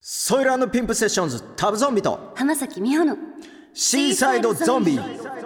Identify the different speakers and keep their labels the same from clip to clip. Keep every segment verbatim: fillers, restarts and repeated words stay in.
Speaker 1: ソイル&ピンプセッションズタブゾンビと
Speaker 2: 浜崎美穂の
Speaker 1: シーサイドゾンビ。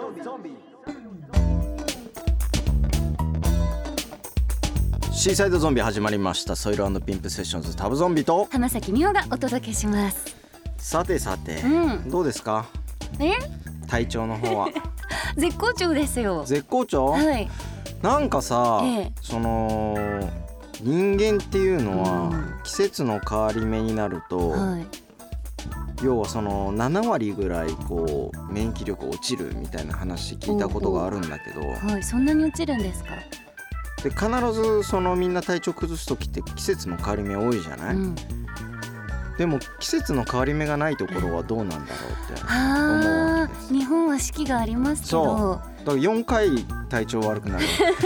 Speaker 1: シーサイドゾンビ始まりました。ソイル&ピンプセッションズタブゾンビと
Speaker 2: 浜崎美穂がお届けします。
Speaker 1: さてさて、
Speaker 2: うん、
Speaker 1: どうですか
Speaker 2: え
Speaker 1: 体調の方は。
Speaker 2: 絶好調ですよ。
Speaker 1: 絶好調、
Speaker 2: はい、
Speaker 1: なんかさ、
Speaker 2: ええ、
Speaker 1: その人間っていうのは、
Speaker 2: うん、
Speaker 1: 季節の変わり目になると、
Speaker 2: はい、
Speaker 1: 要はそのなな割ぐらいこう免疫力落ちるみたいな話聞いたことがあるんだけど、
Speaker 2: はい、そんなに落ちるんですか。
Speaker 1: で必ずそのみんな体調崩す時って季節の変わり目多いじゃない、うん、でも季節の変わり目がないところはどうなんだろうって思うわけです。
Speaker 2: 日本は四季がありますけど、
Speaker 1: そうだからよんかい体調悪くなる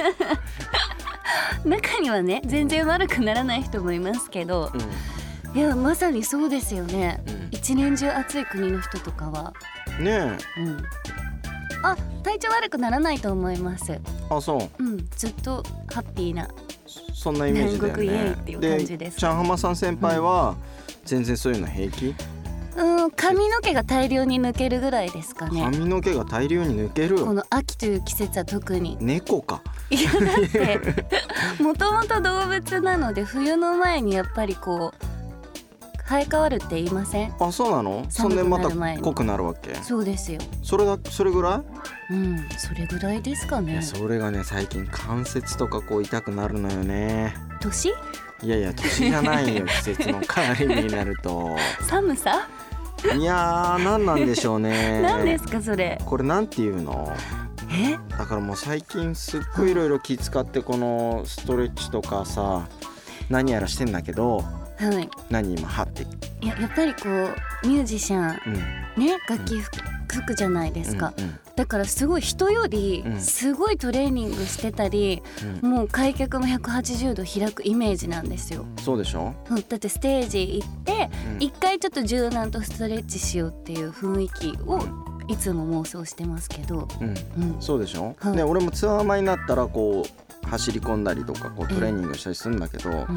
Speaker 2: 中にはね全然悪くならない人もいますけど、うん、いやまさにそうですよね、うん、一年中暑い国の人とかは
Speaker 1: ねえ、うん、
Speaker 2: あ、体調悪くならないと思います。
Speaker 1: あ、そう、
Speaker 2: うん、ずっとハッピーな
Speaker 1: そんなイメージだよね。
Speaker 2: 南国イエイっていう感じです。
Speaker 1: で、ちゃんはまさん先輩は全然そういうの平気？
Speaker 2: うん、髪の毛が大量に抜けるぐらいですかね。
Speaker 1: 髪の毛が大量に抜ける。
Speaker 2: この秋という季節は特に。
Speaker 1: 猫か。
Speaker 2: いやだってもともと動物なので冬の前にやっぱりこう生え変わるって言いません？
Speaker 1: あ、そうなの？そんでまた濃くなるわけ？そう
Speaker 2: ですよ。
Speaker 1: それだ、それぐらい？
Speaker 2: うん、それぐらいですかね。
Speaker 1: いや、それがね最近関節とかこう痛くなるのよね。
Speaker 2: 年？
Speaker 1: いやいや年じゃないよ季節の変わり目になると
Speaker 2: 寒さ？
Speaker 1: いやー何なんでしょうね。
Speaker 2: 何ですかそれ？
Speaker 1: これなんていうの？
Speaker 2: え？
Speaker 1: だからもう最近すっごいいろいろ気使ってこのストレッチとかさ何やらしてんだけど、
Speaker 2: はい、
Speaker 1: 何今はって
Speaker 2: いややっぱりこうミュージシャン、うん、ね楽器吹くじゃないですか、うんうん、だからすごい人よりすごいトレーニングしてたり、うん、もう開脚もひゃくはちじゅうど開くイメージなんですよ。
Speaker 1: そうでしょ。
Speaker 2: だってステージ行って一、うん、回ちょっと柔軟とストレッチしようっていう雰囲気をいつも妄想してますけど、
Speaker 1: うんうん、そうでしょ、はい、ね、俺もツアー前になったらこう走り込んだりとかこうトレーニングしたりするんだけど、うん、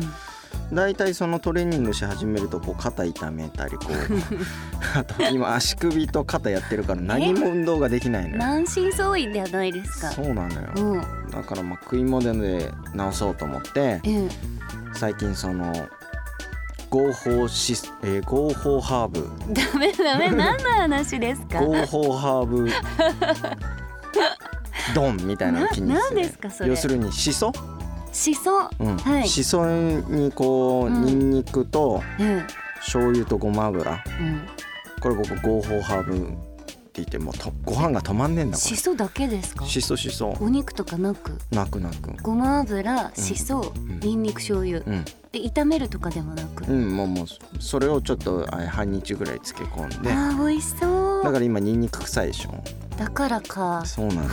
Speaker 1: だいたいそのトレーニングし始めるとこう肩痛めたりこうあと今足首と肩やってるから何も運動ができないのよ。
Speaker 2: 満身創痍ではないですか。
Speaker 1: そうなのよ、うん、だからまあ食い物で治そうと思って、うん、最近その合法し、えー、合法ハーブ
Speaker 2: ダメダメ何の話ですか。
Speaker 1: 合法ハーブドンみたいなのを気にして、
Speaker 2: 何ですかそれ。
Speaker 1: 要するにシソ
Speaker 2: シソ、
Speaker 1: うん、
Speaker 2: はい、
Speaker 1: シソにこう、うん、ニンニクと、うん、醤油とごま油、うん、これ僕合法ハーブって言ってもとご飯が止まんねえんだ。これ
Speaker 2: シソだけですか。
Speaker 1: シソシソ。
Speaker 2: お肉とかなく
Speaker 1: なくなく
Speaker 2: ごま油、シソ、うん、ニンニク、醤油、うん、で炒めるとかでもなく、
Speaker 1: うん、もうもうそれをちょっと半日ぐらい漬け込んで。
Speaker 2: あー美味しそう。
Speaker 1: だから今ニンニク臭いでしょ。
Speaker 2: だからか。
Speaker 1: そうなの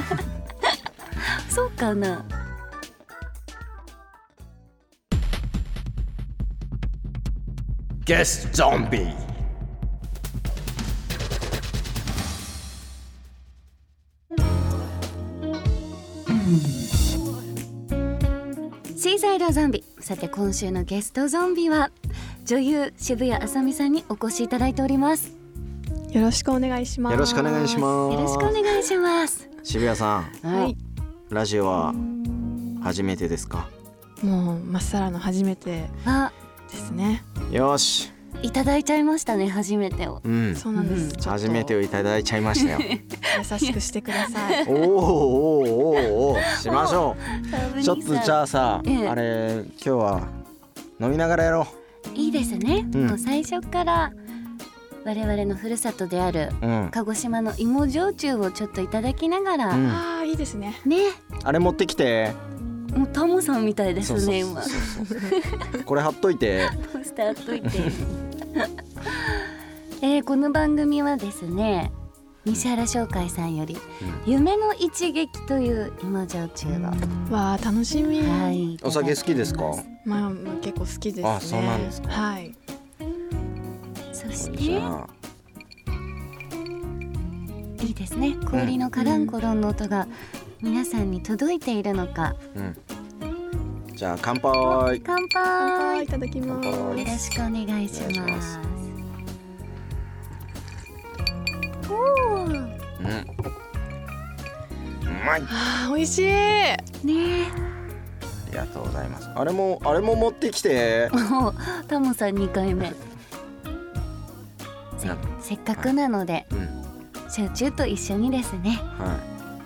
Speaker 2: そうかな。
Speaker 1: ゲストゾンビ。
Speaker 2: シーサイドゾンビ。さて今週のゲストゾンビは女優渋谷あさみさんにお越しいただいております。
Speaker 3: よろしくお願いします。
Speaker 1: よろしくお願いします。
Speaker 2: よろしくお願いします。
Speaker 1: 渋谷さん、
Speaker 3: はい、
Speaker 1: ラジオは初めてですか。
Speaker 3: もうまっさらの初めてですね。
Speaker 1: よし、
Speaker 2: いただいちゃいましたね初めてを、
Speaker 3: うん、そうなんです、
Speaker 1: うん、初めてをいただいちゃいましたよ
Speaker 3: 優しくしてください
Speaker 1: おーおーおーおーしましょうちょっとじゃあさ、ええ、あれ今日は飲みながらやろ
Speaker 2: う。いいですね、うん、もう最初から我々のふるさとである、うん、鹿児島の芋焼酎をちょっといただきながら、うん、
Speaker 3: あーいいですね。
Speaker 2: ね、
Speaker 1: あれ持ってきて。
Speaker 2: もうタモさんみたいですね今。
Speaker 1: これ貼っといて。
Speaker 2: ポスター貼っといてえー、この番組はですね西原商会さんより、うん、夢の一撃という芋焼酎を、うん、
Speaker 3: わー楽しみ、
Speaker 2: はい、
Speaker 1: お酒好きですか。
Speaker 3: まあ結構好きですね。
Speaker 1: あ、そうなんですか。
Speaker 3: はい。
Speaker 2: そしていいですね、氷のカランコロンの音が皆さんに届いているのか、うん、
Speaker 1: じゃあ乾杯。
Speaker 2: 乾
Speaker 3: 乾杯
Speaker 2: 杯。
Speaker 3: いただきます。
Speaker 2: よろしくお願いし
Speaker 1: お願いしま
Speaker 2: ますす。おー、
Speaker 1: うん。うまい。
Speaker 3: あー美味しい。
Speaker 2: ね
Speaker 1: ありがとうございます。あれもあれも持ってきて。
Speaker 2: もうタモさんにかいめ。せ
Speaker 1: な
Speaker 2: せっかくなので、
Speaker 1: うん。
Speaker 2: 焼酎と一緒にですね。
Speaker 1: は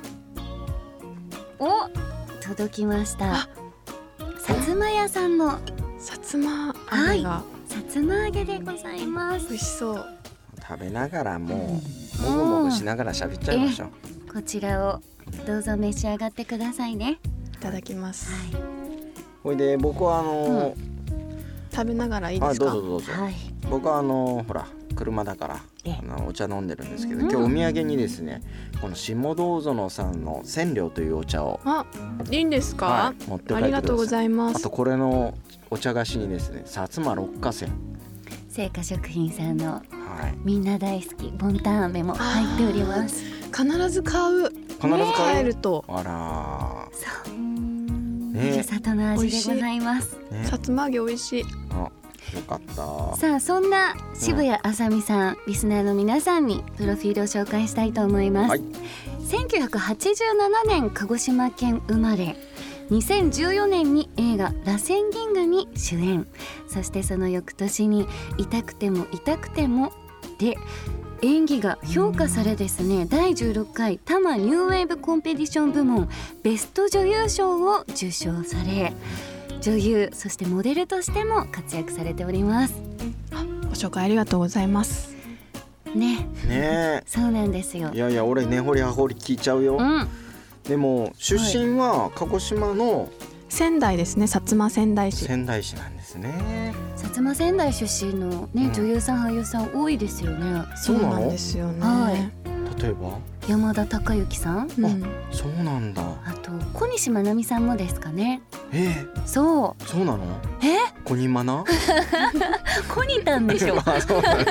Speaker 2: お、届きました。さつま屋さんの
Speaker 3: さつま揚げが
Speaker 2: さつま揚げでございます
Speaker 3: 美。味しそう。
Speaker 1: い。食べながらもうもぐもぐしながら喋っちゃいましょう。
Speaker 2: こちらをどうぞ召し上がってくださいね。
Speaker 3: いただきます。
Speaker 1: ほいで僕はあの
Speaker 3: 食べながらいいで
Speaker 1: あ
Speaker 3: すか。
Speaker 1: どうぞどうぞ。
Speaker 2: はい。
Speaker 1: 僕はあのほら車だから
Speaker 2: ええ
Speaker 1: あのお茶飲んでるんですけど、
Speaker 2: うん
Speaker 1: 今日お土産にですねこの下道園さんの千両というお茶を、
Speaker 3: あ、いいんですか。
Speaker 1: はい、持って帰ってください。
Speaker 3: ありがとうございます
Speaker 1: あと。これのお茶菓子にですね薩摩六花仙、
Speaker 2: 製菓食品さんの
Speaker 1: はい、
Speaker 2: みんな大好きボンタン飴も入っております。
Speaker 3: 必ず買う。
Speaker 1: 必ず買う。
Speaker 3: 帰ると
Speaker 1: あら
Speaker 2: そう、
Speaker 1: ー
Speaker 2: ふる
Speaker 1: ね
Speaker 2: さとの味でございます。
Speaker 1: ね
Speaker 3: さつま揚げ美味しい。
Speaker 1: あよかった。
Speaker 2: さあ、そんな渋谷あさみさん、リスナーの皆さんにプロフィールを紹介したいと思います。
Speaker 1: はい
Speaker 2: せんきゅうひゃくはちじゅうななねん鹿児島県生まれ、にせんじゅうよねんに映画「螺旋銀河」に主演、そしてその翌年に「痛くても痛くても」で演技が評価されですね、だいじゅうろっかい多摩ニューウェーブコンペティション部門ベスト女優賞を受賞され、女優そしてモデルとしても活躍されております
Speaker 3: ご紹介ありがとうございます。
Speaker 2: ね。
Speaker 1: ね
Speaker 2: そうなんですよ
Speaker 1: え。い。やいや俺根掘り葉掘り聞いちゃうよ。
Speaker 2: うん、
Speaker 1: でも出身は鹿児島の
Speaker 3: 仙台ですね。薩摩仙台市。
Speaker 1: 仙台市なんですね。
Speaker 2: 薩摩仙台出身のね、
Speaker 1: うん
Speaker 2: 女優さん俳優さん多いですよね。
Speaker 1: そうなの
Speaker 3: なんですよね。
Speaker 2: はい
Speaker 1: 例えば
Speaker 2: 山田孝之さん、
Speaker 3: うん
Speaker 1: そうなんだ。
Speaker 2: あと小西真奈美さんもですかね。
Speaker 1: え
Speaker 2: そ
Speaker 1: ー、そうなの？
Speaker 2: う。え、
Speaker 1: コニマナ？
Speaker 2: コニタンでしょ。
Speaker 1: あそうなの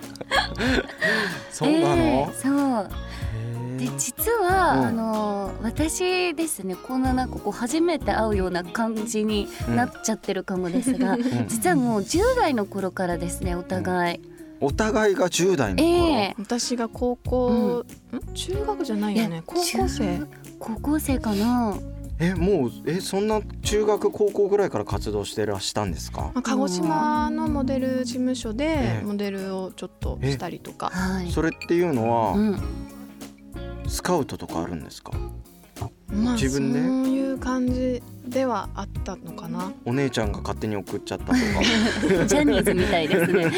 Speaker 1: そうなの？
Speaker 2: えーそう。
Speaker 1: へー
Speaker 2: で実は、
Speaker 1: うん
Speaker 2: あの私ですね、こんななんかこう初めて会うような感じになっちゃってるかもですが、
Speaker 1: ん
Speaker 2: 実はもうじゅう代の頃からですね、お互い。
Speaker 1: お互いがじゅう代の頃、
Speaker 2: ええ
Speaker 3: 私が高校、ん中学じゃないよね。高校生。
Speaker 2: 中高校生かな。
Speaker 1: えもうえそんな中学高校ぐらいから活動してらしたんですか？
Speaker 3: まあ、鹿児島のモデル事務所で
Speaker 1: ええ
Speaker 3: モデルをちょっとしたりとか。
Speaker 2: はい。
Speaker 1: それっていうのは、
Speaker 2: うん。
Speaker 1: スカウトとかあるんですか？
Speaker 3: まあ
Speaker 1: 自分で
Speaker 3: そういう感じではあったのかな。
Speaker 1: お姉ちゃんが勝手に送っちゃったとか
Speaker 2: ジャニーズみたいですね。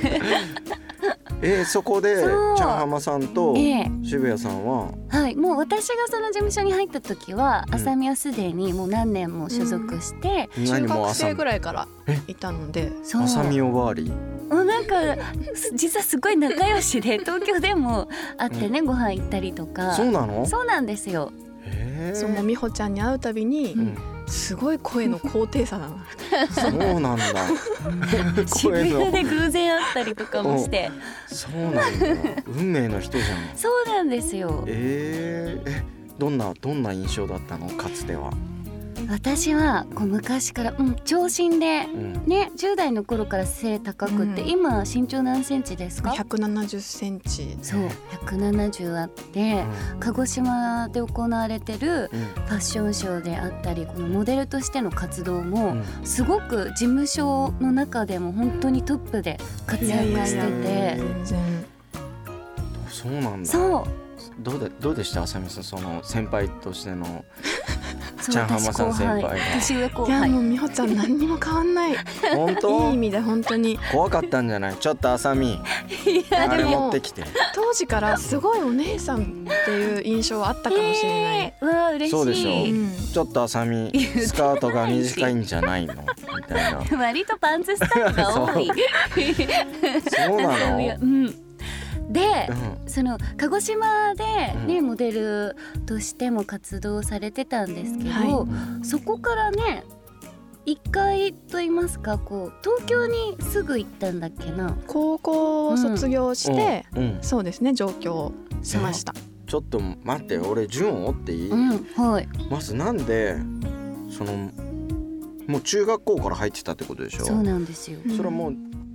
Speaker 1: えー、そこでチ
Speaker 2: そう
Speaker 1: ャンハマさんと
Speaker 2: ええ
Speaker 1: 渋谷さんは、
Speaker 2: はい、もう私がその事務所に入った時は、
Speaker 1: うん
Speaker 2: あさみはすでにもう何年も所属して、
Speaker 1: 意外
Speaker 3: 中学
Speaker 1: にも朝
Speaker 3: 生ぐらいから
Speaker 1: え
Speaker 3: いたので。
Speaker 2: そう、
Speaker 1: 朝見おばわり
Speaker 2: もうなんか実はすごい仲良しで東京でも会ってね、ご飯行ったりとか。
Speaker 1: そうなの？
Speaker 2: そうなんですよ。
Speaker 1: へー
Speaker 3: そうもう美穂ちゃんに会うたびに
Speaker 1: うん、
Speaker 3: すごい声の高低差なの。
Speaker 1: そうなんだ
Speaker 2: 渋
Speaker 1: 声の
Speaker 2: 谷で偶然会ったりとかもして。
Speaker 1: そうなんだ運命の人じゃん。
Speaker 2: そうなんですよ。
Speaker 1: えー、えどんなどんな印象だったのかつては？
Speaker 2: 私はこう昔から、うん、長身で
Speaker 1: うん
Speaker 2: ね、じゅう代の頃から背高くって、
Speaker 3: うん
Speaker 2: 今身長何センチですか？
Speaker 3: ひゃくななじゅっセンチ。
Speaker 2: そう、ひゃくななじゅうあって、鹿児島で行われてる
Speaker 1: うん
Speaker 2: ファッションショーであったり、このモデルとしての活動
Speaker 1: う
Speaker 2: も
Speaker 1: ん
Speaker 2: すごく事務所の中でも本当にトップで活躍して
Speaker 3: いやいやい
Speaker 2: て、
Speaker 3: や全然。
Speaker 1: そうなんだ。
Speaker 2: そう
Speaker 1: どうでどうでしたあさみさん、その先輩としての
Speaker 2: そう、
Speaker 1: チャンハマさん先輩が
Speaker 2: 年上後輩。
Speaker 3: いやもう美穂ちゃん何にも変わんない。い
Speaker 1: 本当
Speaker 3: い意味で本当に。
Speaker 1: 怖かったんじゃない？ちょっとあさみ
Speaker 2: いや
Speaker 1: あれ
Speaker 3: でも
Speaker 1: 持ってきて。
Speaker 3: 当時からすごいお姉さんっていう印象はあったかもしれない。
Speaker 2: えー、わあ嬉しい。
Speaker 1: そうでしょ
Speaker 3: うん
Speaker 1: ちょっとあさみスカートが短いんじゃないのみたいな。
Speaker 2: 割とパンツスタイルが多い。
Speaker 1: そうなの？
Speaker 2: いやうん。で、
Speaker 1: うん
Speaker 2: その鹿児島でね、
Speaker 1: うん
Speaker 2: モデルとしても活動されてたんですけど、
Speaker 3: は
Speaker 2: そこからね一回と言いますか、こう東京にすぐ行ったんだっけな。
Speaker 3: 高校を卒業して、
Speaker 1: うんうん
Speaker 3: そうですね上京しました。
Speaker 1: ちょっと待って俺順を追っていい？
Speaker 2: うん、はい。
Speaker 1: まずなんでそのもう中学校から入ってたってことでしょ。
Speaker 2: そうなんですよ。
Speaker 1: それはもう